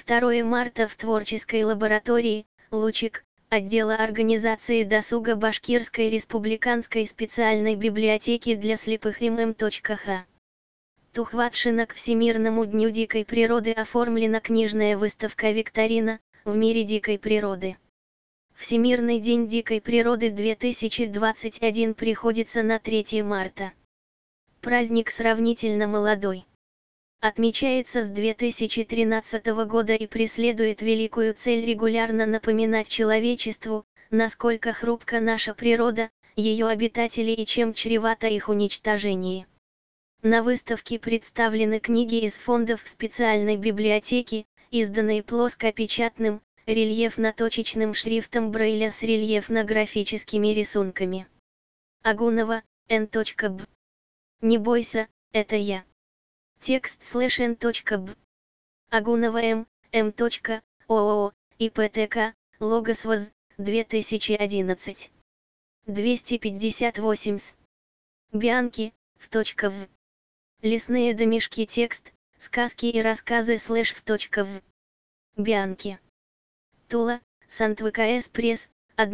2 марта в творческой лаборатории «Лучик» отдела организации досуга Башкирской республиканской специальной библиотеки для слепых ММ.Х. Тухватшина к Всемирному дню дикой природы оформлена книжная выставка-викторина «В мире дикой природы». Всемирный день дикой природы 2021 приходится на 3 марта. Праздник сравнительно молодой. Отмечается с 2013 года и преследует великую цель регулярно напоминать человечеству, насколько хрупка наша природа, ее обитатели и чем чревато их уничтожение. На выставке представлены книги из фондов специальной библиотеки, изданные плоскопечатным, рельефно-точечным шрифтом Брайля с рельефно-графическими рисунками. Агунова, Н.Б. Не бойся, это я. Текст /N.B. Агунова М. ООО, ИПТК, Логос ВОЗ, 2011. 258 Бианки, в. Лесные домишки. Текст, сказки и рассказы /в. Бианки. Тула, СантВКС Пресс,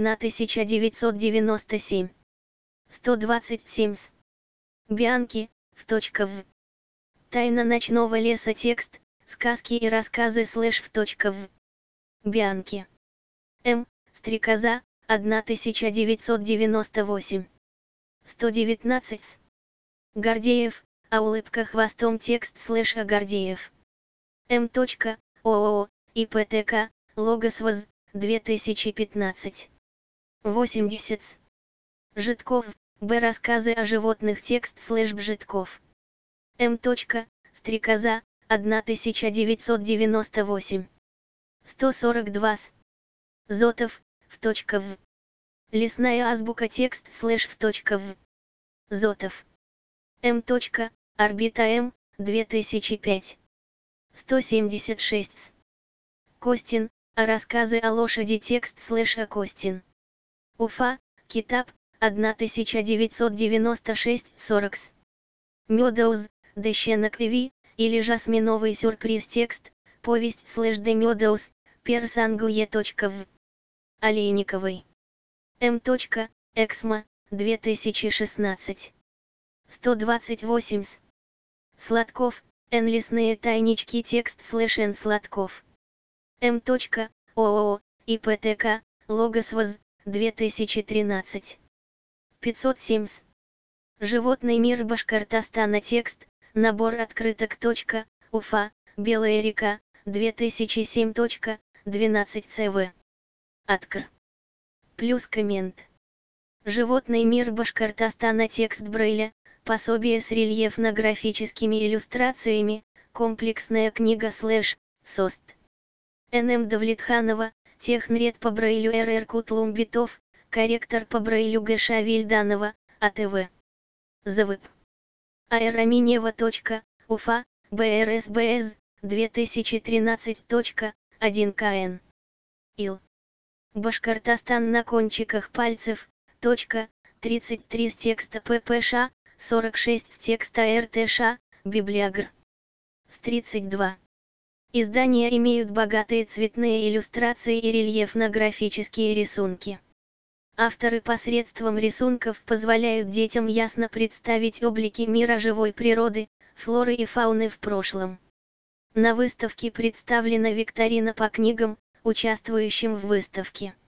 1997. 127 Бианки, в. Тайна ночного леса. Текст, сказки и рассказы /в. Бианки. М. Стрекоза, 1998. 119 Гордеев, о улыбках хвостом. Текст /о Гордеев. М. ООО, ИПТК, Логос ВОЗ, 2015. 80 Житков, Б. Рассказы о животных. Текст /Бжитков. М. Стрекоза, 1998. 142 Зотов, в. Лесная азбука. Текст /в. Зотов. М. Орбита М. 2005. 176 Костин, рассказы о лошади. Текст /о Костин. Уфа, Китап, 1996. 40 Медоуз, Дещенок Иви, или Жасминовый сюрприз. Текст, повесть /The Meadows, Персангле.в. Олейниковой. М. Эксмо, 2016. 128 Сладков, Н. Лесные тайнички. Текст /Н. Сладков. М. ООО, ИПТК, Логос ВОЗ, 2013. 507 Животный мир Башкортостана. Текст, набор открыток. Уфа, Белая река, 2007. 12 ЦВ. Откр. Плюс коммент. Животный мир Башкортостана. Текст Брайля, пособие с рельефно-графическими иллюстрациями, комплексная книга /СОСТ. Н.М. Давлетханова, технред по Брайлю Р.Р. Кутлумбитов, корректор по Брайлю Г.Ш. Вильданова, А.Т.В. ЗВП. Аэроминева. Уфа, БРСБС, 2013. 1 КН. Ил. Башкортостан на кончиках пальцев. 33 с текста ППШ, 46 с текста РТШ, Библиогр. С 32. Издания имеют богатые цветные иллюстрации и рельефно-графические рисунки. Авторы посредством рисунков позволяют детям ясно представить облики мира живой природы, флоры и фауны в прошлом. На выставке представлена викторина по книгам, участвующим в выставке.